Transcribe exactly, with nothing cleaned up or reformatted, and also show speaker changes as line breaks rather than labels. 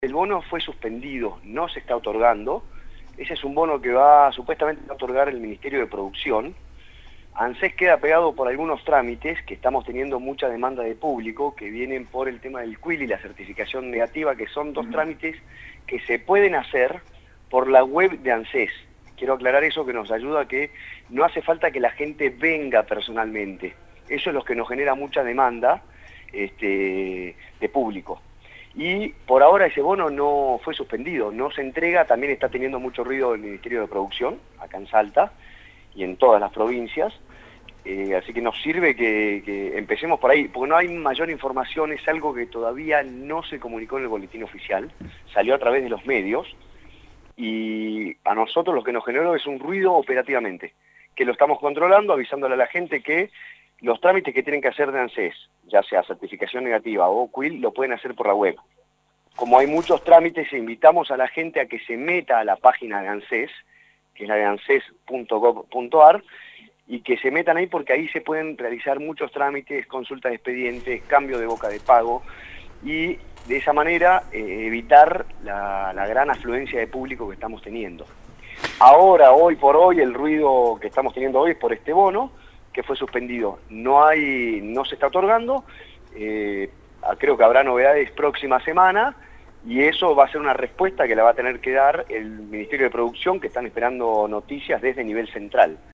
El bono fue suspendido, no se está otorgando. Ese es un bono que va supuestamente a otorgar el Ministerio de Producción. ANSES queda pegado por algunos trámites, que estamos teniendo mucha demanda de público, que vienen por el tema del Q I L y la certificación negativa, que son dos trámites que se pueden hacer por la web de ANSES. Quiero aclarar eso, que nos ayuda a que no hace falta que la gente venga personalmente. Eso es lo que nos genera mucha demanda este, de público. Y por ahora ese bono no fue suspendido, no se entrega. También está teniendo mucho ruido el Ministerio de Producción, acá en Salta, y en todas las provincias. Eh, así que nos sirve que, que empecemos por ahí, porque no hay mayor información, es algo que todavía no se comunicó en el boletín oficial, salió a través de los medios, y a nosotros lo que nos generó es un ruido operativamente, que lo estamos controlando, avisándole a la gente que los trámites que tienen que hacer de ANSES, ya sea certificación negativa o Q I L, lo pueden hacer por la web. Como hay muchos trámites, invitamos a la gente a que se meta a la página de ANSES, que es la de anses punto gov punto ar, y que se metan ahí porque ahí se pueden realizar muchos trámites, consultas de expedientes, cambio de boca de pago, y de esa manera eh, evitar la, la gran afluencia de público que estamos teniendo. Ahora, hoy por hoy, el ruido que estamos teniendo hoy es por este bono, que fue suspendido. No hay, no se está otorgando, eh, creo que habrá novedades próxima semana, y eso va a ser una respuesta que la va a tener que dar el Ministerio de Producción, que están esperando noticias desde nivel central.